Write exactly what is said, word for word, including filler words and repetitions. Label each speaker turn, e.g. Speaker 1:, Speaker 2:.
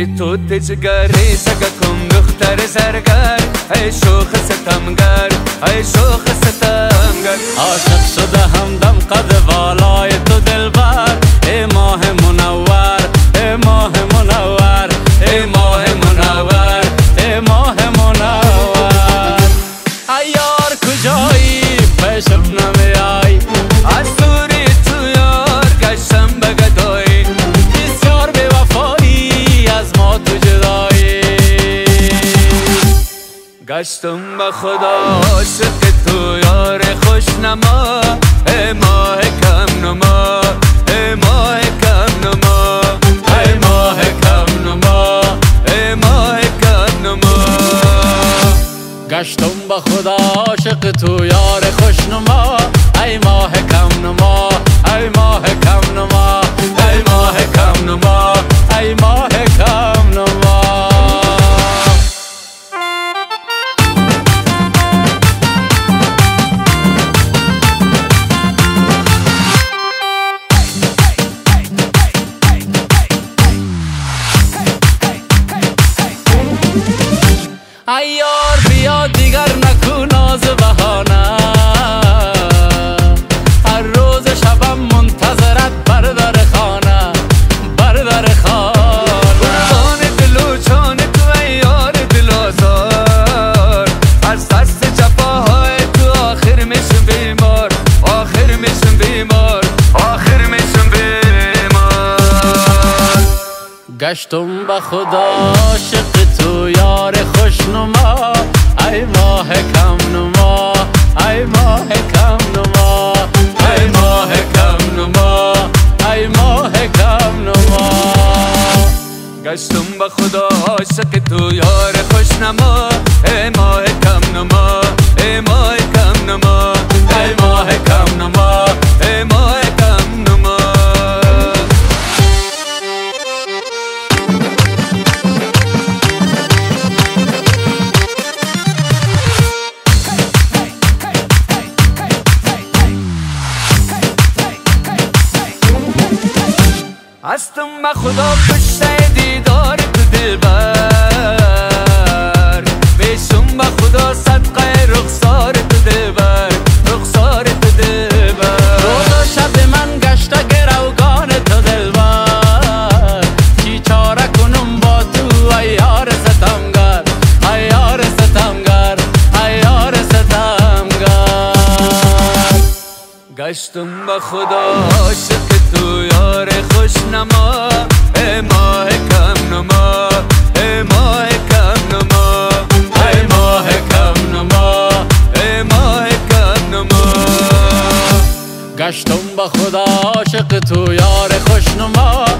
Speaker 1: ای تو تجگری سگکم دختر زرگر، ای شوخ ستمگر، ای شوخ ستمگر.
Speaker 2: عاشق شده همدم قد بالای تو دلبر، ای ماه منور، ای ماه منور، ای ماه منور، ای ماه منور. ای یار کجایی پیشم نمیای،
Speaker 1: از دوری تو یار گشتم به گدایی،
Speaker 2: بسیار بی وفایی از ما تو جدایی.
Speaker 1: گشتم به خدا عاشق تو یار خوشنما، ای ماه کم نما، ای ماه کم نما،
Speaker 2: ای ماه کم نما،
Speaker 1: ای ماه کم نما.
Speaker 2: گشتم به خدا عاشق تو یار خوشنما، ای ماه کم نما، ای ماه کم نما، ای ماه کم نما، ای ماه کم نما. ای یار بیا دیگر نکو ناز بهانه، هر روز شبم منتظرت بر در خانه، بر در خانه.
Speaker 1: قربان دل و جان تو ای یار دل آزار، از دست جفاهای تو آخر میشم بیمار، آخر میشم بیمار، آخر میشم بیمار.
Speaker 2: گشتم به خدا عاشق تو یار خوشنما، ای ماه کم نما، ای ماه کم نما، ای ماه کم نما، ای ماه کم نما.
Speaker 1: گشتم به خدا عاشق تو یار خوشنما، ای ماه کم نما، ای ماه کم نما، ای ماه کم نما، ای ماه کم نما. هستم به خدا کشته دیدار تو دلبر، بیشم به خدا صدقه رخسار تو دلبر، رخسار تو دلبر.
Speaker 2: روز و شب من گشته گروگان تو دلبر، چی چاره کنم با تو ای یار ستمگر، ای یار ستمگر، ای یار ستمگر.
Speaker 1: گشتم به خدا عاشق تو یار خوشنما، ای ماه کم نما، ای ماه کم نما،
Speaker 2: ای ماه کم نما،
Speaker 1: ای ماه کم نما.
Speaker 2: گشتم به خدا عاشق تو یار خوشنما،